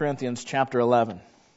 Corinthians chapter 11.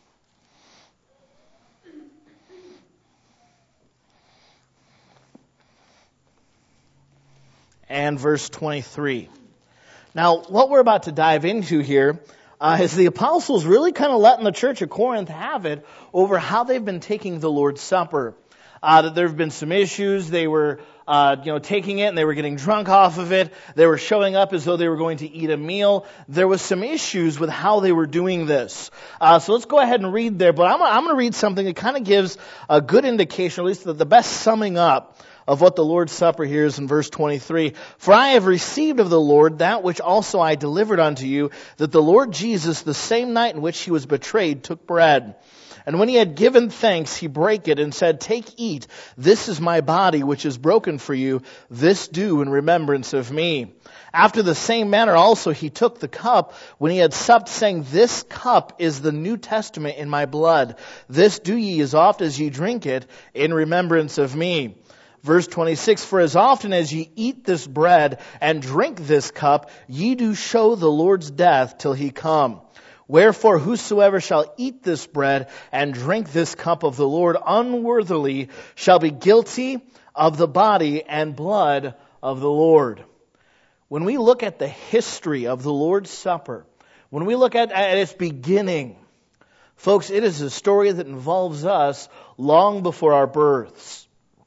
And verse 23. Now, what we're about to dive into here is the apostles really kind of letting the church of Corinth have it over how they've been taking the Lord's Supper. That there have been some issues. They were, taking it and they were getting drunk off of it. They were showing up as though they were going to eat a meal. There was some issues with how they were doing this. So let's go ahead and read there. But I'm going to read something that kind of gives a good indication, or at least the best summing up of what the Lord's Supper here is in verse 23. For I have received of the Lord that which also I delivered unto you, that the Lord Jesus, the same night in which he was betrayed, took bread. And when he had given thanks, he brake it and said, Take, eat, this is my body which is broken for you. This do in remembrance of me. After the same manner also he took the cup when he had supped, saying, This cup is the New Testament in my blood. This do ye as oft as ye drink it in remembrance of me. Verse 26, For as often as ye eat this bread and drink this cup, ye do show the Lord's death till he come. Wherefore whosoever shall eat this bread and drink this cup of the Lord unworthily shall be guilty of the body and blood of the Lord. When we look at the history of the Lord's Supper, when we look at its beginning, folks, it is a story that involves us long before our births.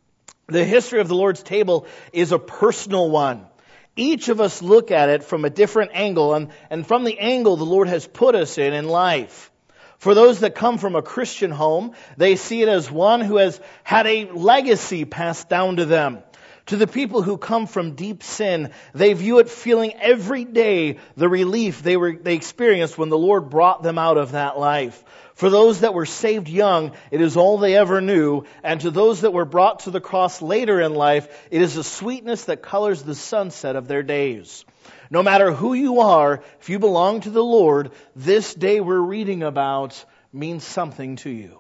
The history of the Lord's table is a personal one. Each of us look at it from a different angle, and from the angle the Lord has put us in life. For those that come from a Christian home, they see it as one who has had a legacy passed down to them. To the people who come from deep sin, they view it feeling every day the relief they experienced when the Lord brought them out of that life. For those that were saved young, it is all they ever knew. And to those that were brought to the cross later in life, it is a sweetness that colors the sunset of their days. No matter who you are, if you belong to the Lord, this day we're reading about means something to you.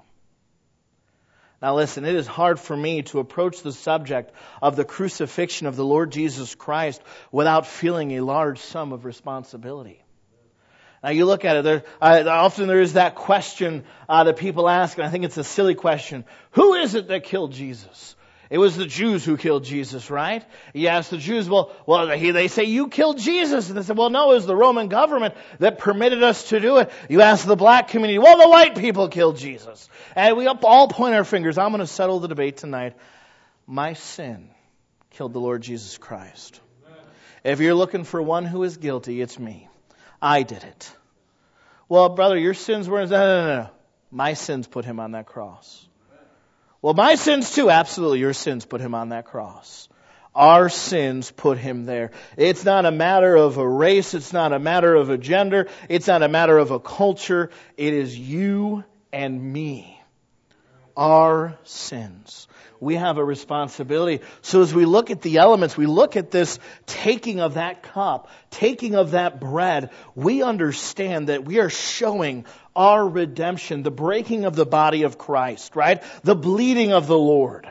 Now listen, it is hard for me to approach the subject of the crucifixion of the Lord Jesus Christ without feeling a large sum of responsibility. Now you look at it, often there is that question that people ask, and I think it's a silly question. Who is it that killed Jesus? It was the Jews who killed Jesus, right? You ask the Jews, they say, you killed Jesus. And they said, well, no, it was the Roman government that permitted us to do it. You ask the black community, well, the white people killed Jesus. And we all point our fingers. I'm going to settle the debate tonight. My sin killed the Lord Jesus Christ. If you're looking for one who is guilty, it's me. I did it. Well, brother, your sins weren't... No. My sins put him on that cross. Well, my sins too. Absolutely, your sins put him on that cross. Our sins put him there. It's not a matter of a race. It's not a matter of a gender. It's not a matter of a culture. It is you and me. Our sins. We have a responsibility. So as we look at the elements, we look at this taking of that cup, taking of that bread, we understand that we are showing our redemption, the breaking of the body of Christ, right? The bleeding of the Lord.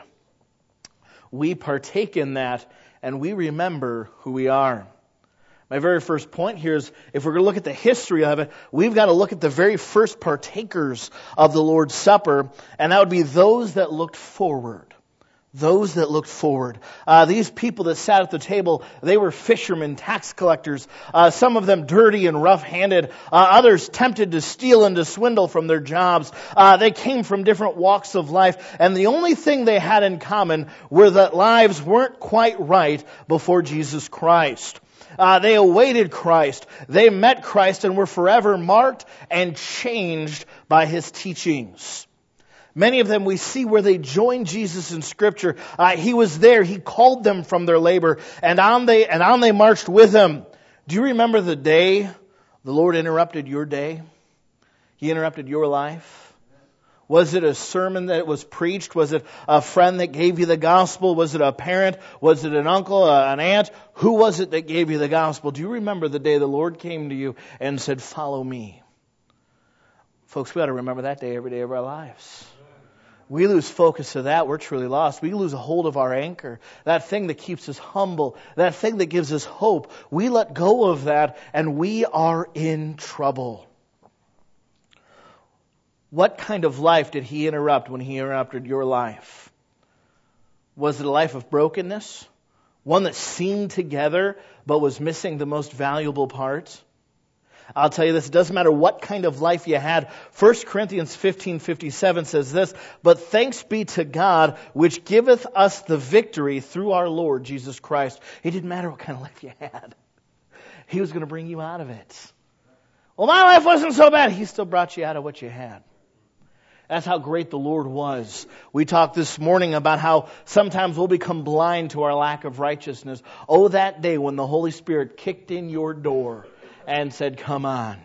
We partake in that and we remember who we are. My very first point here is, if we're going to look at the history of it, we've got to look at the very first partakers of the Lord's Supper, and that would be those that looked forward. Those that looked forward. These people that sat at the table, they were fishermen, tax collectors, some of them dirty and rough-handed, others tempted to steal and to swindle from their jobs. They came from different walks of life, and the only thing they had in common were that lives weren't quite right before Jesus Christ. They awaited Christ. They met Christ and were forever marked and changed by His teachings. Many of them we see where they joined Jesus in Scripture. He was there. He called them from their labor, and on they marched with Him. Do you remember the day the Lord interrupted your day? He interrupted your life. Was it a sermon that was preached? Was it a friend that gave you the gospel? Was it a parent? Was it an uncle, an aunt? Who was it that gave you the gospel? Do you remember the day the Lord came to you and said, "Follow me"? Folks, we ought to remember that day every day of our lives. We lose focus of that, we're truly lost. We lose a hold of our anchor, that thing that keeps us humble, that thing that gives us hope. We let go of that and we are in trouble. What kind of life did he interrupt when he interrupted your life? Was it a life of brokenness? One that seemed together but was missing the most valuable part? I'll tell you this, it doesn't matter what kind of life you had. 1 Corinthians 15:57 says this, "But thanks be to God, which giveth us the victory through our Lord Jesus Christ." It didn't matter what kind of life you had. He was going to bring you out of it. Well, my life wasn't so bad. He still brought you out of what you had. That's how great the Lord was. We talked this morning about how sometimes we'll become blind to our lack of righteousness. Oh, that day when the Holy Spirit kicked in your door and said, "Come on."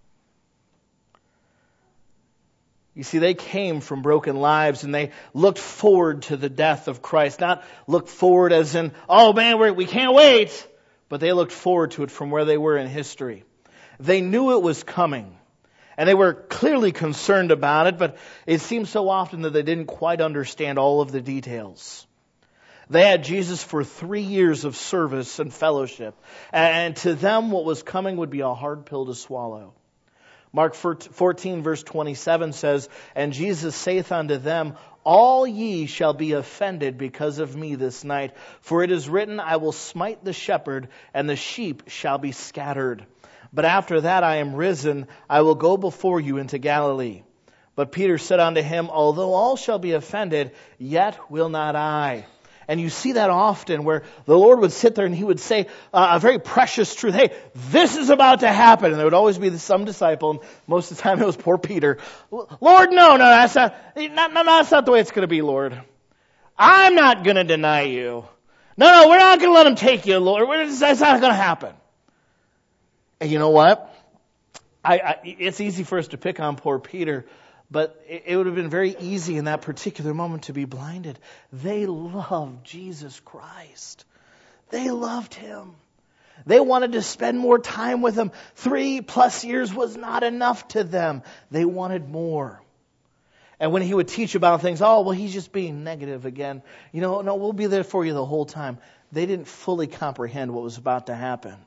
You see, they came from broken lives and they looked forward to the death of Christ. Not looked forward as in, "Oh man, we can't wait." But they looked forward to it from where they were in history. They knew it was coming. And they were clearly concerned about it, but it seemed so often that they didn't quite understand all of the details. They had Jesus for 3 years of service and fellowship. And to them, what was coming would be a hard pill to swallow. Mark 14, verse 27 says, "And Jesus saith unto them, All ye shall be offended because of me this night. For it is written, I will smite the shepherd, and the sheep shall be scattered. But after that I am risen, I will go before you into Galilee." But Peter said unto him, "Although all shall be offended, yet will not I." And you see that often where the Lord would sit there and He would say a very precious truth. "Hey, this is about to happen." And there would always be some disciple, and most of the time it was poor Peter. "Lord, no, that's not the way it's going to be, Lord. I'm not going to deny you. No, we're not going to let them take you, Lord. That's not going to happen." And you know what? It's easy for us to pick on poor Peter, but it would have been very easy in that particular moment to be blinded. They loved Jesus Christ. They loved Him. They wanted to spend more time with Him. 3+ years was not enough to them. They wanted more. And when He would teach about things, "Oh, well, he's just being negative again. No, we'll be there for you the whole time." They didn't fully comprehend what was about to happen.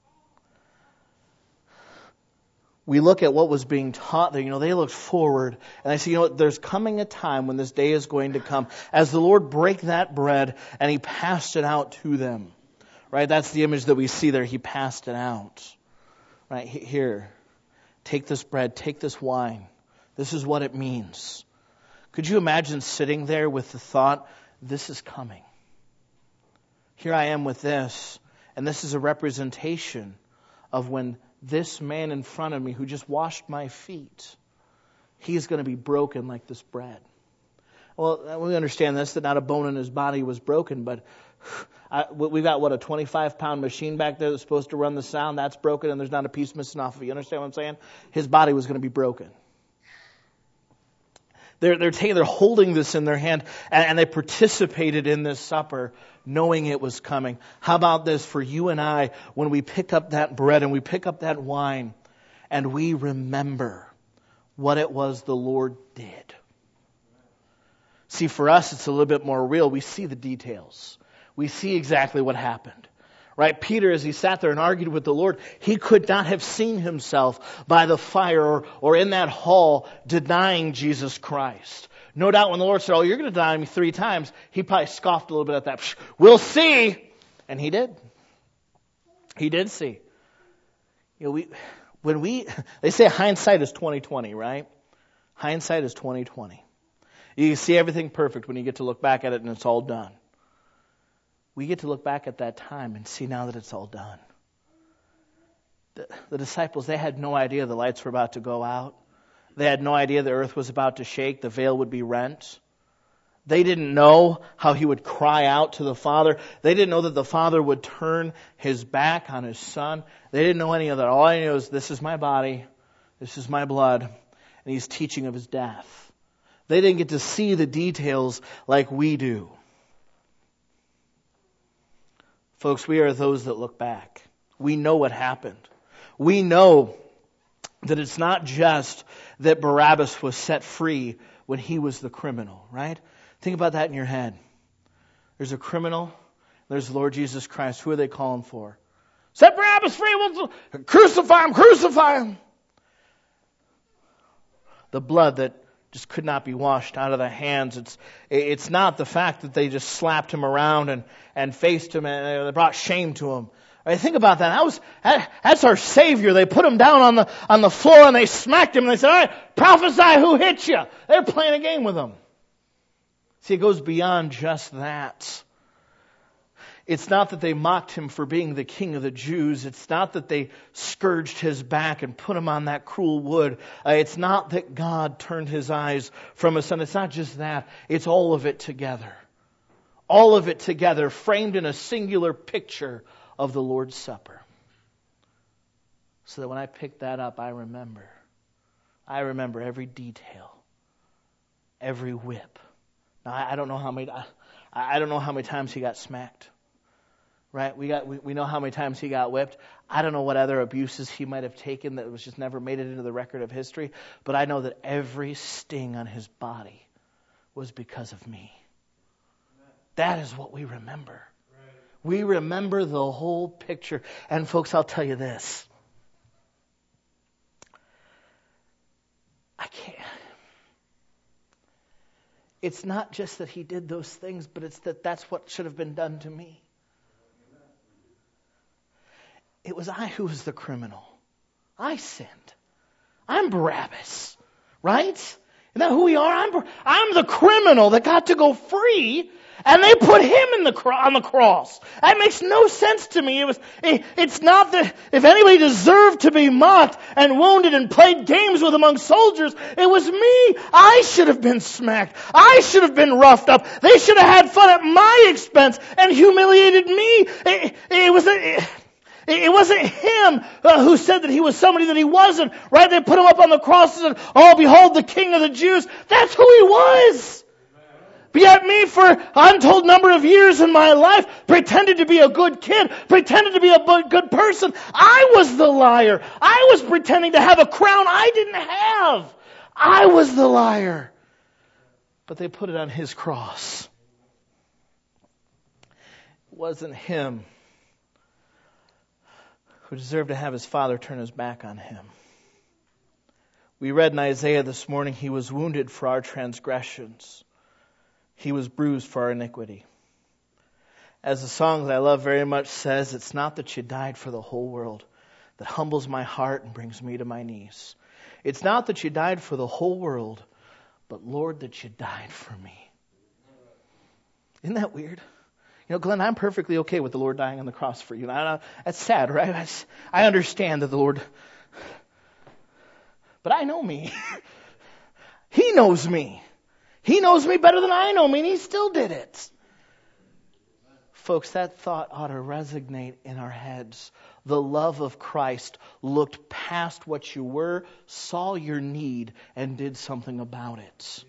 We look at what was being taught there. They looked forward. And I say, there's coming a time when this day is going to come. As the Lord break that bread and He passed it out to them. Right? That's the image that we see there. He passed it out. Right? Here. Take this bread. Take this wine. This is what it means. Could you imagine sitting there with the thought, this is coming. Here I am with this. And this is a representation of when this man in front of me who just washed my feet, he's going to be broken like this bread. Well, we understand this, that not a bone in His body was broken, but we've got, a 25-pound machine back there that's supposed to run the sound. That's broken, and there's not a piece missing off of it. You understand what I'm saying? His body was going to be broken. They're holding this in their hand, and they participated in this supper knowing it was coming. How about this for you and I, when we pick up that bread and we pick up that wine and we remember what it was the Lord did. See, for us, it's a little bit more real. We see the details. We see exactly what happened. Right? Peter, as he sat there and argued with the Lord, he could not have seen himself by the fire or in that hall denying Jesus Christ. No doubt when the Lord said, "Oh, you're going to deny me 3 times, he probably scoffed a little bit at that. "We'll see." And he did. He did see. They say hindsight is 20/20, right? Hindsight is 20/20. You see everything perfect when you get to look back at it and it's all done. We get to look back at that time and see now that it's all done. The disciples, they had no idea the lights were about to go out. They had no idea the earth was about to shake, the veil would be rent. They didn't know how He would cry out to the Father. They didn't know that the Father would turn His back on His Son. They didn't know any of that. All I knew is, this is my body, this is my blood, and He's teaching of His death. They didn't get to see the details like we do. Folks, we are those that look back. We know what happened. We know that it's not just that Barabbas was set free when he was the criminal, right? Think about that in your head. There's a criminal, there's the Lord Jesus Christ. Who are they calling for? Set Barabbas free! We'll crucify him! Crucify him! the blood that just could not be washed out of their hands. It's not the fact that they just slapped him around and faced him and they brought shame to him. Right, think about that. That's our Savior. They put him down on the floor and they smacked him and they said, all right, prophesy who hit you. They're playing a game with him. See, it goes beyond just that. It's not that they mocked him for being the king of the Jews. It's not that they scourged his back and put him on that cruel wood. It's not that God turned his eyes from his son. It's not just that. It's all of it together. All of it together, framed in a singular picture of the Lord's Supper. So that when I pick that up, I remember every detail, every whip. Now, I don't know how many times he got smacked. Right? We know how many times he got whipped. I don't know what other abuses he might have taken that was just never made it into the record of history. But I know that every sting on his body was because of me. That is what we remember. We remember the whole picture. And folks, I'll tell you this. It's not just that he did those things, but it's that that's what should have been done to me. It was I who was the criminal. I sinned. I'm Barabbas, right? Isn't that who we are? I'm the criminal that got to go free, and they put him on the cross. That makes no sense to me. It's not that if anybody deserved to be mocked and wounded and played games with among soldiers, it was me. I should have been smacked. I should have been roughed up. They should have had fun at my expense and humiliated me. It wasn't him who said that he was somebody that he wasn't, right? They put him up on the cross and said, oh, behold, the King of the Jews. That's who he was. But yet me, for an untold number of years in my life, pretended to be a good kid, pretended to be a good person. I was the liar. I was pretending to have a crown I didn't have. I was the liar. But they put it on his cross. It wasn't him who deserved to have his father turn his back on him. We read in Isaiah this morning, he was wounded for our transgressions. He was bruised for our iniquity. As the song that I love very much says, it's not that you died for the whole world that humbles my heart and brings me to my knees. It's not that you died for the whole world, but Lord, that you died for me. Isn't that weird? You know, Glenn, I'm perfectly okay with the Lord dying on the cross for you. That's sad, right? I understand that the Lord... But I know me. He knows me. He knows me better than I know me, and He still did it. Folks, that thought ought to resonate in our heads. The love of Christ looked past what you were, saw your need, and did something about it.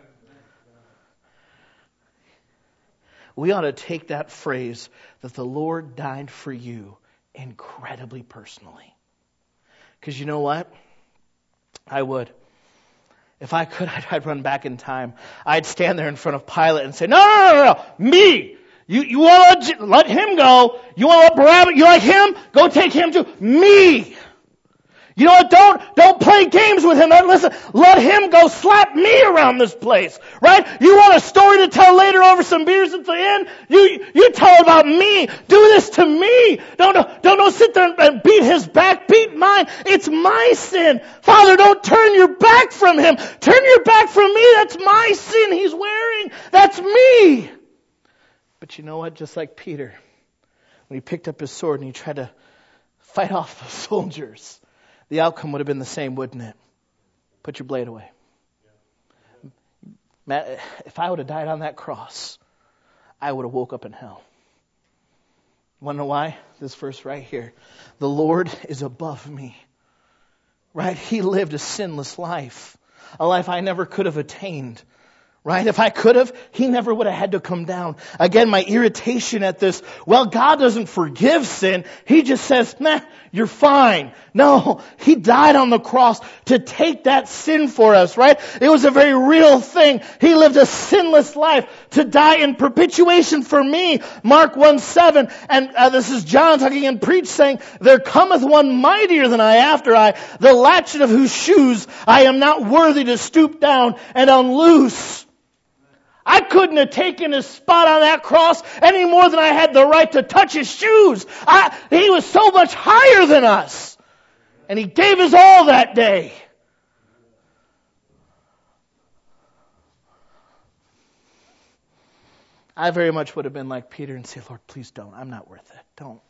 We ought to take that phrase that the Lord died for you incredibly personally. Because you know what? I would. If I could, I'd run back in time. I'd stand there in front of Pilate and say, no, me! You want to let him go? You want to let Barabbas? You like him? Go take him too. Me! You know what? Don't play games with him. Listen, let him go slap me around this place, right? You want a story to tell later over some beers at the end? You tell about me. Do this to me. Don't sit there and beat his back. Beat mine. It's my sin. Father, don't turn your back from him. Turn your back from me. That's my sin he's wearing. That's me. But you know what? Just like Peter, when he picked up his sword and he tried to fight off the soldiers, the outcome would have been the same, wouldn't it? Put your blade away. Matt, if I would have died on that cross, I would have woke up in hell. You want to know why? This verse right here. The Lord is above me. Right? He lived a sinless life. A life I never could have attained. Right? If I could have, He never would have had to come down. Again, my irritation at this, well, God doesn't forgive sin. He just says, nah, you're fine. No, He died on the cross to take that sin for us, right? It was a very real thing. He lived a sinless life to die in perpetuation for me. Mark 1:7, and this is John talking and preach saying, there cometh one mightier than I after I, the latchet of whose shoes I am not worthy to stoop down and unloose. I couldn't have taken His spot on that cross any more than I had the right to touch His shoes. He was so much higher than us. And He gave His all that day. I very much would have been like Peter and say, Lord, please don't. I'm not worth it. Don't.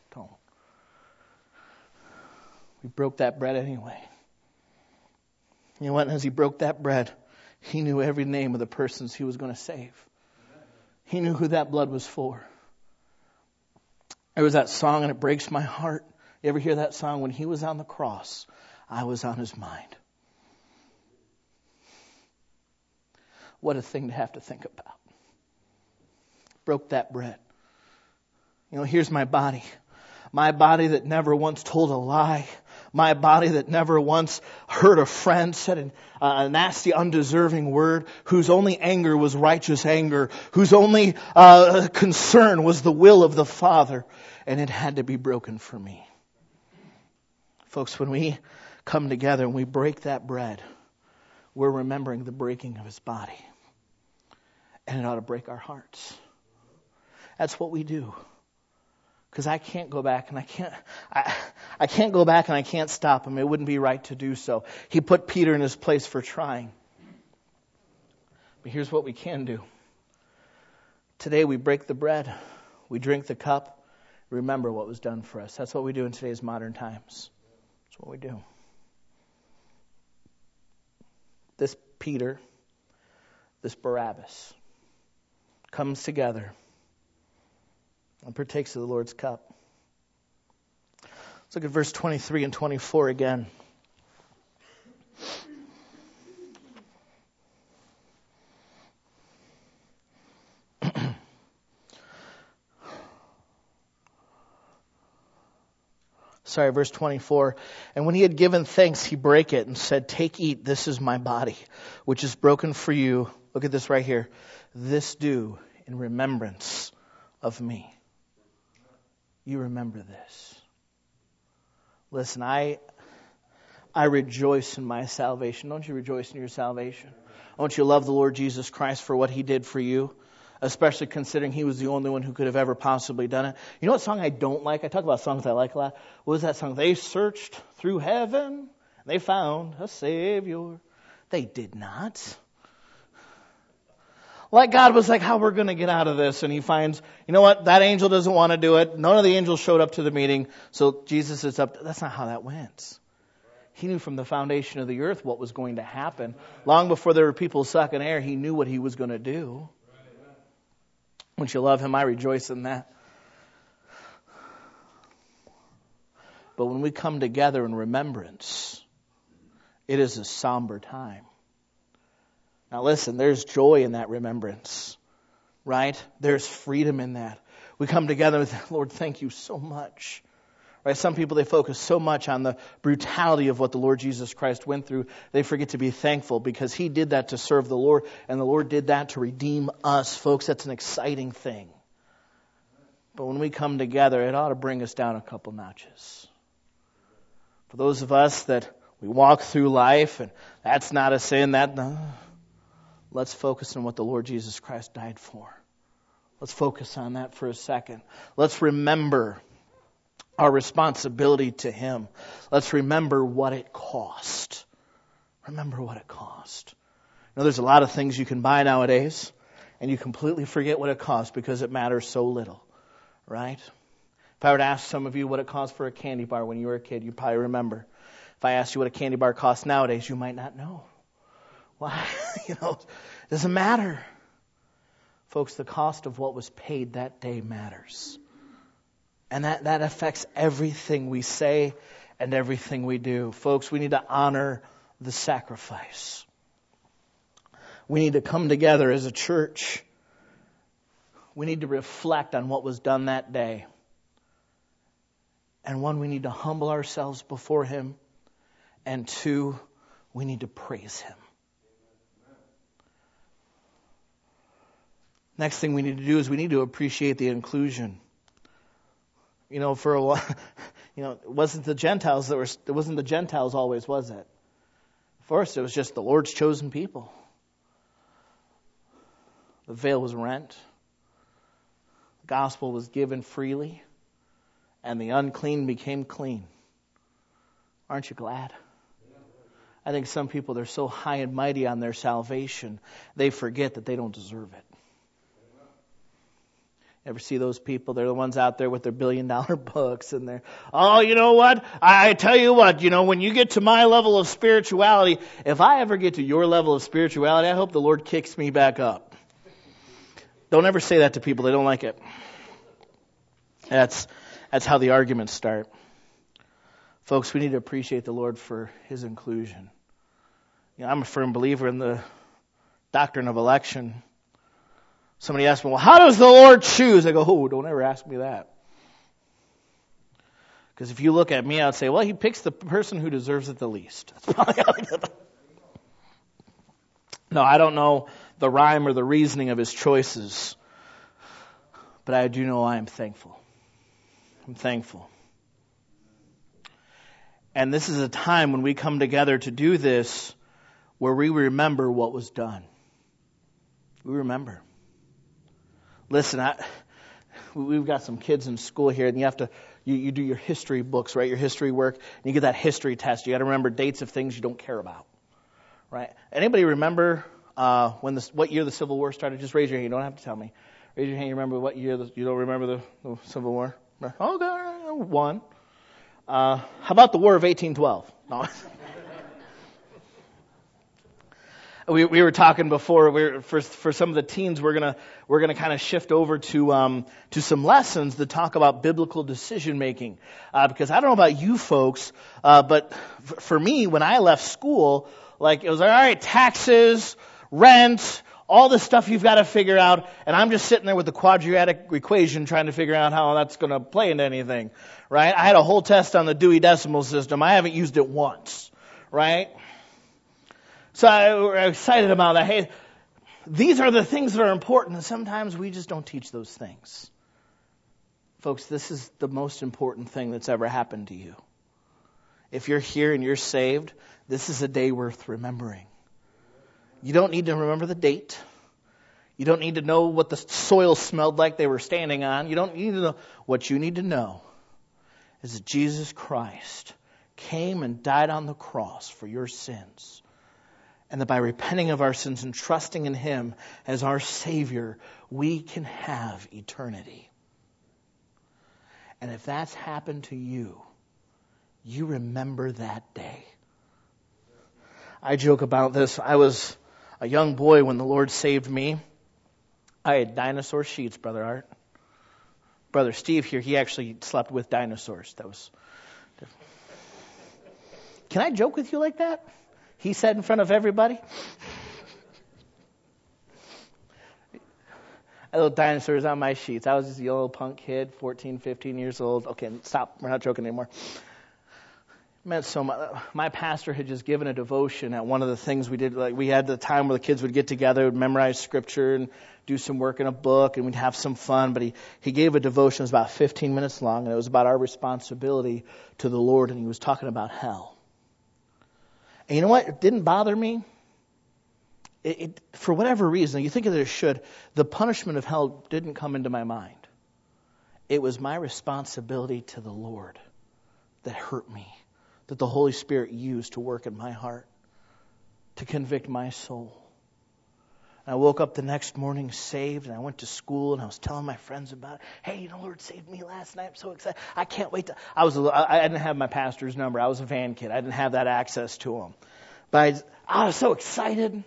We broke that bread anyway. You know what? And as He broke that bread, He knew every name of the persons He was going to save. He knew who that blood was for. There was that song, and it breaks my heart. You ever hear that song? When He was on the cross, I was on His mind. What a thing to have to think about. Broke that bread. You know, here's my body. My body that never once told a lie. My body that never once hurt a friend, said a nasty, undeserving word, whose only anger was righteous anger, whose only concern was the will of the Father, and it had to be broken for me. Folks, when we come together and we break that bread, we're remembering the breaking of His body. And it ought to break our hearts. That's what we do. Because I can't go back and I can't go back and I can't stop Him. It wouldn't be right to do so. He put Peter in his place for trying. But here's what we can do. Today we break the bread. We drink the cup. Remember what was done for us. That's what we do in today's modern times. That's what we do. This Peter, this Barabbas, comes together and partakes of the Lord's cup. Let's look at verse 23 and 24 again. Verse 24. And when He had given thanks, He brake it and said, take, eat, this is my body, which is broken for you. Look at this right here. This do in remembrance of me. You remember this. Listen, I rejoice in my salvation. Don't you rejoice in your salvation? Don't you love the Lord Jesus Christ for what He did for you? Especially considering He was the only one who could have ever possibly done it. You know what song I don't like? I talk about songs I like a lot. What was that song? They searched through heaven and they found a Savior. They did not. Like God was like, how we're going to get out of this? And He finds, you know what? That angel doesn't want to do it. None of the angels showed up to the meeting. So Jesus is up. That's not how that went. He knew from the foundation of the earth what was going to happen. Long before there were people sucking air, He knew what He was going to do. Once you love Him, I rejoice in that. But when we come together in remembrance, it is a somber time. Now listen, there's joy in that remembrance, right? There's freedom in that. We come together with, Lord, thank you so much. Right? Some people, they focus so much on the brutality of what the Lord Jesus Christ went through, they forget to be thankful because He did that to serve the Lord, and the Lord did that to redeem us. Folks, that's an exciting thing. But when we come together, it ought to bring us down a couple notches. For those of us that we walk through life, and that's not a sin, let's focus on what the Lord Jesus Christ died for. Let's focus on that for a second. Let's remember our responsibility to Him. Let's remember what it cost. Remember what it cost. You know, there's a lot of things you can buy nowadays, and you completely forget what it costs because it matters so little, right? If I were to ask some of you what it cost for a candy bar when you were a kid, you'd probably remember. If I asked you what a candy bar costs nowadays, you might not know. Why? It doesn't matter. Folks, the cost of what was paid that day matters. And that affects everything we say and everything we do. Folks, we need to honor the sacrifice. We need to come together as a church. We need to reflect on what was done that day. And one, we need to humble ourselves before Him. And two, we need to praise Him. Next thing we need to do is we need to appreciate the inclusion. For a while, it wasn't the Gentiles it wasn't the Gentiles always, was it? First, it was just the Lord's chosen people. The veil was rent. The gospel was given freely. And the unclean became clean. Aren't you glad? I think some people, they're so high and mighty on their salvation, they forget that they don't deserve it. Ever see those people? They're the ones out there with their $1 billion books and they're, oh, you know what? I tell you what, when you get to my level of spirituality, if I ever get to your level of spirituality, I hope the Lord kicks me back up. Don't ever say that to people. They don't like it. That's how the arguments start. Folks, we need to appreciate the Lord for His inclusion. I'm a firm believer in the doctrine of election. Somebody asked me, well, how does the Lord choose? I go, oh, don't ever ask me that. Because if you look at me, I'd say, well, He picks the person who deserves it the least. That's probably how I get it. No, I don't know the rhyme or the reasoning of His choices. But I do know I am thankful. I'm thankful. And this is a time when we come together to do this where we remember what was done. We remember. Listen, we've got some kids in school here, and you do your history books, right? Your history work, and you get that history test. You got to remember dates of things you don't care about, right? Anybody remember what year the Civil War started? Just raise your hand. You don't have to tell me. Raise your hand. You remember what year? You don't remember the Civil War? Oh, God, one. How about the War of 1812? No. We were talking before. For some of the teens, we're gonna kind of shift over to some lessons that talk about biblical decision making. Because I don't know about you folks, but for me, when I left school, it was all right, taxes, rent, all this stuff you've got to figure out, and I'm just sitting there with the quadratic equation trying to figure out how that's going to play into anything, right? I had a whole test on the Dewey Decimal System. I haven't used it once, right? So I'm excited about that. Hey, these are the things that are important, and sometimes we just don't teach those things. Folks, this is the most important thing that's ever happened to you. If you're here and you're saved, this is a day worth remembering. You don't need to remember the date. You don't need to know what the soil smelled like they were standing on. You don't need to know. What you need to know is that Jesus Christ came and died on the cross for your sins. And that by repenting of our sins and trusting in Him as our Savior, we can have eternity. And if that's happened to you, you remember that day. I joke about this. I was a young boy when the Lord saved me. I had dinosaur sheets, Brother Art. Brother Steve here, he actually slept with dinosaurs. That was different. Can I joke with you like that? He said in front of everybody. I had little dinosaurs on my sheets. I was just a little punk kid, 14, 15 years old. Okay, stop. We're not joking anymore. It meant so much. My pastor had just given a devotion at one of the things we did. We had the time where the kids would get together, would memorize scripture and do some work in a book, and we'd have some fun. But he gave a devotion. It was about 15 minutes long, and it was about our responsibility to the Lord, and he was talking about hell. And you know what? It didn't bother me. It for whatever reason, you think that it should, the punishment of hell didn't come into my mind. It was my responsibility to the Lord that hurt me, that the Holy Spirit used to work in my heart, to convict my soul. And I woke up the next morning saved, and I went to school, and I was telling my friends about it. Hey, the Lord saved me last night. I'm so excited. I can't wait to... I didn't have my pastor's number. I was a van kid. I didn't have that access to him. But I was so excited.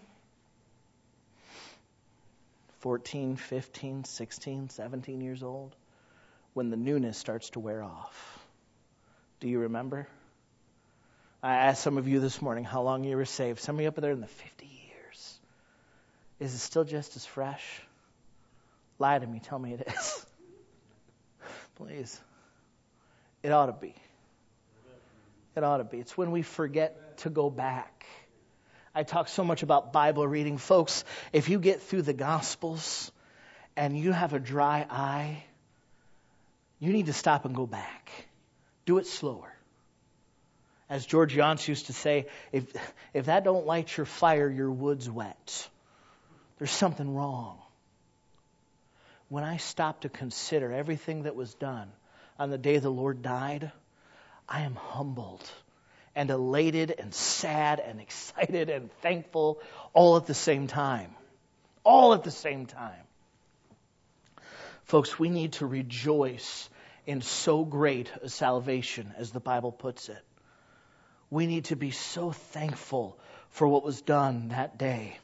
14, 15, 16, 17 years old, when the newness starts to wear off. Do you remember? I asked some of you this morning how long you were saved. Some of you up there in the 50 years. Is it still just as fresh? Lie to me. Tell me it is. Please. It ought to be. It ought to be. It's when we forget to go back. I talk so much about Bible reading. Folks, if you get through the Gospels and you have a dry eye, you need to stop and go back. Do it slower. As George Yonts used to say, if that don't light your fire, your wood's wet. There's something wrong. When I stop to consider everything that was done on the day the Lord died, I am humbled and elated and sad and excited and thankful all at the same time. All at the same time. Folks, we need to rejoice in so great a salvation, as the Bible puts it. We need to be so thankful for what was done that day.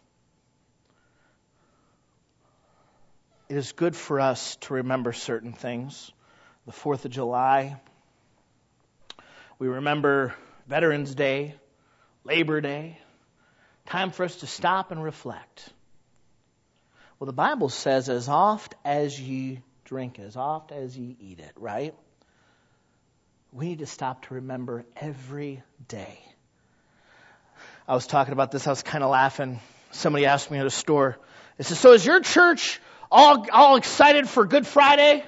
It is good for us to remember certain things. The 4th of July. We remember Veterans Day, Labor Day. Time for us to stop and reflect. Well, the Bible says, as oft as ye drink, as oft as ye eat it, right? We need to stop to remember every day. I was talking about this. I was kind of laughing. Somebody asked me at a store. They said, so is your church all excited for Good Friday?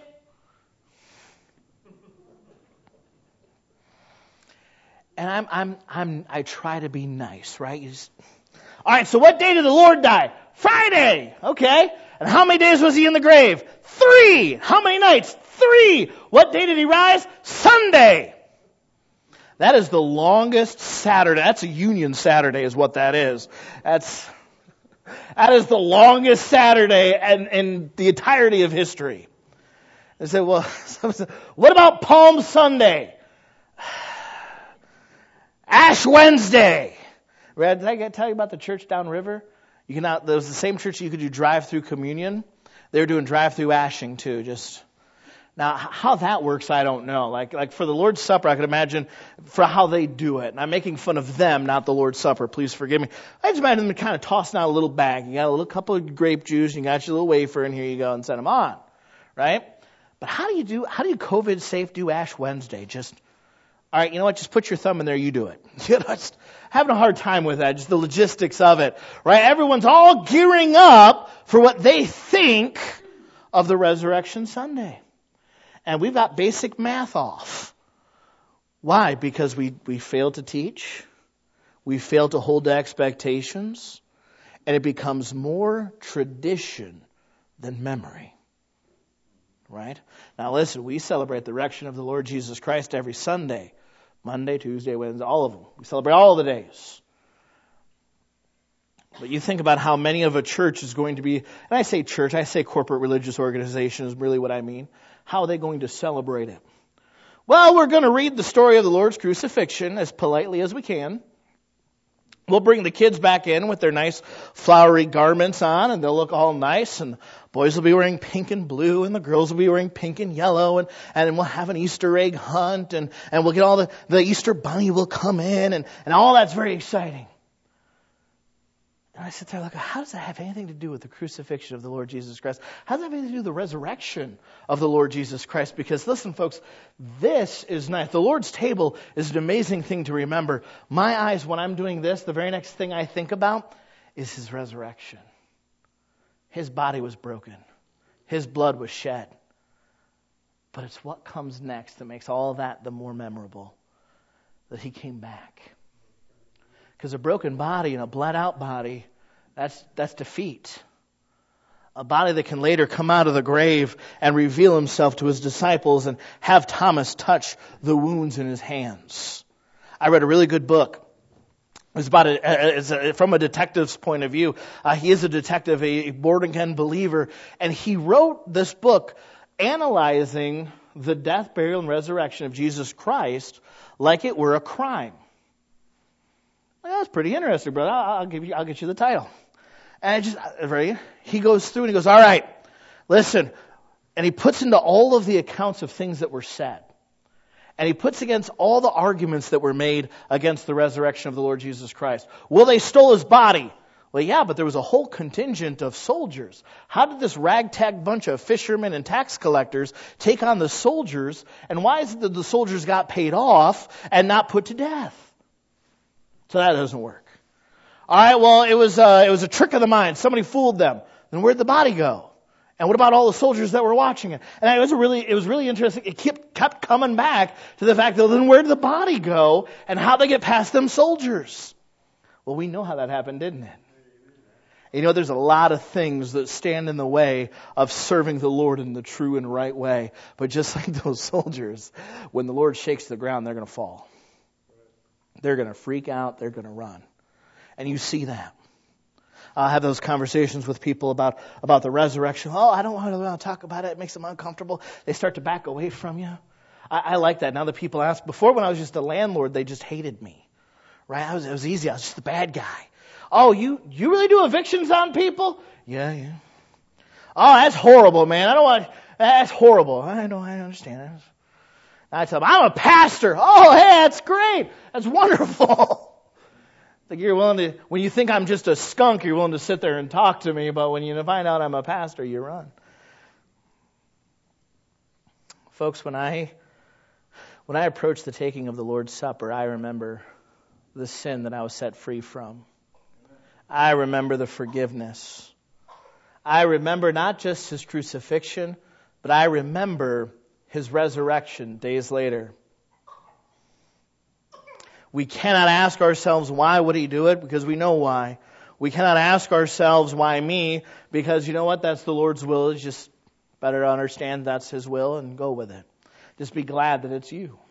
And I try to be nice, right? All right, so what day did the Lord die? Friday. Okay. And how many days was he in the grave? 3. How many nights? 3. What day did he rise? Sunday. That is the longest Saturday. That's a Union Saturday is what that is. That is the longest Saturday in the entirety of history. They said, well, what about Palm Sunday? Ash Wednesday. Did I tell you about the church downriver? There was the same church you could do drive-through communion. They were doing drive-through ashing too. Now, how that works, I don't know. Like for the Lord's Supper, I could imagine for how they do it. And I'm making fun of them, not the Lord's Supper. Please forgive me. I just imagine them kind of tossing out a little bag. You got a little couple of grape juice, you got your little wafer, and here you go, and send them on, right? But how do you COVID safe do Ash Wednesday? All right, you know what? Just put your thumb in there. You do it. Just having a hard time with that. Just the logistics of it, right? Everyone's all gearing up for what they think of the Resurrection Sunday. And we've got basic math off. Why? Because we fail to teach. We fail to hold to expectations. And it becomes more tradition than memory. Right? Now listen, we celebrate the resurrection of the Lord Jesus Christ every Sunday. Monday, Tuesday, Wednesday, all of them. We celebrate all the days. But you think about how many of a church is going to be, and I say church, I say corporate religious organization is really what I mean. How are they going to celebrate it? Well, we're going to read the story of the Lord's crucifixion as politely as we can. We'll bring the kids back in with their nice flowery garments on, and they'll look all nice, and boys will be wearing pink and blue, and the girls will be wearing pink and yellow, and then we'll have an Easter egg hunt, and we'll get all the Easter bunny will come in, and all that's very exciting. And I sit there like, how does that have anything to do with the crucifixion of the Lord Jesus Christ? How does that have anything to do with the resurrection of the Lord Jesus Christ? Because listen, folks, this is nice. The Lord's table is an amazing thing to remember. My eyes, when I'm doing this, the very next thing I think about is His resurrection. His body was broken. His blood was shed. But it's what comes next that makes all that the more memorable. That He came back. Because a broken body and a bled out body, that's defeat. A body that can later come out of the grave and reveal Himself to His disciples and have Thomas touch the wounds in his hands. I read a really good book. It's about from a detective's point of view. He is a detective, a born-again believer, and he wrote this book analyzing the death, burial, and resurrection of Jesus Christ like it were a crime. Well, that's pretty interesting, brother. I'll get you the title. And he goes through and he goes, all right, listen. And he puts into all of the accounts of things that were said. And he puts against all the arguments that were made against the resurrection of the Lord Jesus Christ. Well, they stole His body. Well, yeah, but there was a whole contingent of soldiers. How did this ragtag bunch of fishermen and tax collectors take on the soldiers? And why is it that the soldiers got paid off and not put to death? So that doesn't work. All right, well, it was a trick of the mind. Somebody fooled them. Then where'd the body go? And what about all the soldiers that were watching it? And it was really interesting. It kept coming back to the fact that then where did the body go? And how'd they get past them soldiers? Well, we know how that happened, didn't it? You know, there's a lot of things that stand in the way of serving the Lord in the true and right way. But just like those soldiers, when the Lord shakes the ground, they're going to fall. They're going to freak out. They're going to run. And you see that. I'll have those conversations with people about the resurrection. Oh, I don't want to talk about it. It makes them uncomfortable. They start to back away from you. I like that. Now that people ask. Before, when I was just a landlord, they just hated me. Right? It was easy. I was just the bad guy. Oh, you really do evictions on people? Yeah. Oh, that's horrible, man. That's horrible. I understand. I tell them, I'm a pastor. Oh, hey, that's great. That's wonderful. Like you're willing to, when you think I'm just a skunk, you're willing to sit there and talk to me, but when you find out I'm a pastor, you run. Folks, when I approach the taking of the Lord's Supper, I remember the sin that I was set free from. I remember the forgiveness. I remember not just his crucifixion, but I remember his resurrection days later. We cannot ask ourselves, why would he do it? Because we know why. We cannot ask ourselves, why me? Because you know what? That's the Lord's will. It's just better to understand that's his will and go with it. Just be glad that it's you.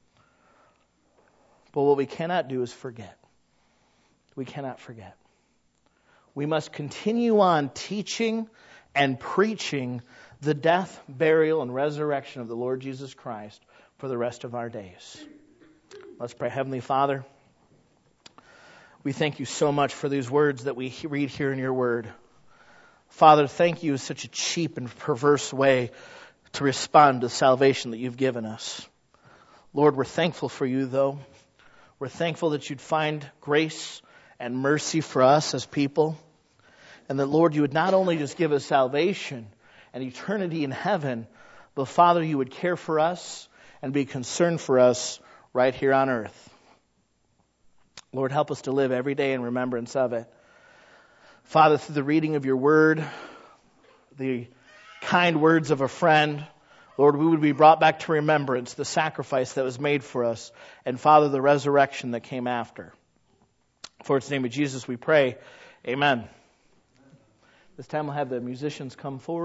But what we cannot do is forget. We cannot forget. We must continue on teaching and preaching the death, burial, and resurrection of the Lord Jesus Christ for the rest of our days. Let's pray. Heavenly Father, we thank you so much for these words that we read here in your word. Father, thank you is such a cheap and perverse way to respond to salvation that you've given us. Lord, we're thankful for you, though. We're thankful that you'd find grace and mercy for us as people. And that, Lord, you would not only just give us salvation and eternity in heaven, but, Father, you would care for us and be concerned for us right here on earth. Lord, help us to live every day in remembrance of it. Father, through the reading of your word, the kind words of a friend, Lord, we would be brought back to remembrance the sacrifice that was made for us, and, Father, the resurrection that came after. For it's in the name of Jesus we pray. Amen. This time we'll have the musicians come forward.